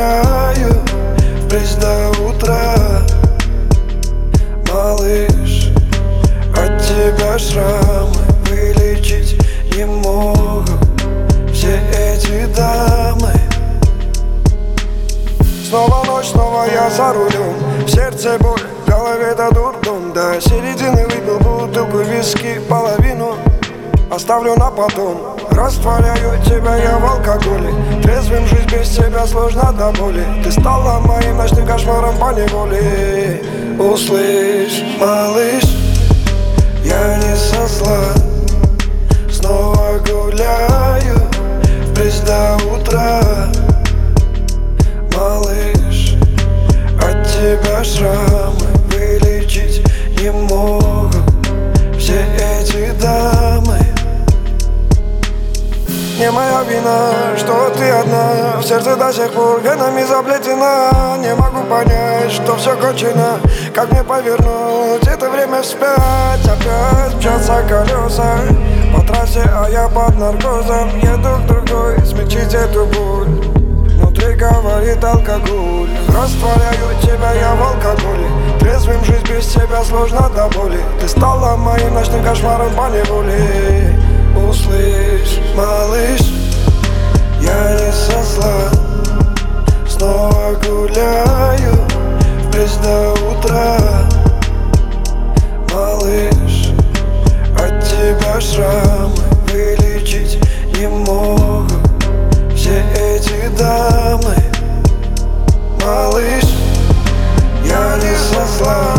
гуляю в бриз до утра. Малыш, от тебя шрамы вылечить не могут все эти дамы. Снова ночь, снова я за рулем, в сердце боль, в голове-то дурдом. До середины выпил бутылку виски, половину оставлю на потом. Растворяю тебя я в алкоголе, трезвым жить без тебя сложно до боли. Ты стала моим ночным кошмаром поневоле. Услышь, малыш, я не со зла, снова гуляю в бриз до утра. Малыш, от тебя шрамы вылечить не могут все эти дамы. Не моя вина, что ты одна, в сердце до сих пор венами заплетена. Не могу понять, что все кончено, как мне повернуть это время вспять. Опять мчатся колеса по трассе, а я под наркозом. Еду к другой, смягчить эту боль, внутри говорит алкоголь. Растворяю тебя я в алкоголе, трезвым жить без тебя сложно до боли. Ты стала моим ночным кошмаром поневоле. Услышь, малыш, я не со зла, снова гуляю в бриз до утра. Малыш, от тебя шрамы вылечить не могут все эти дамы. Малыш, я не со зла,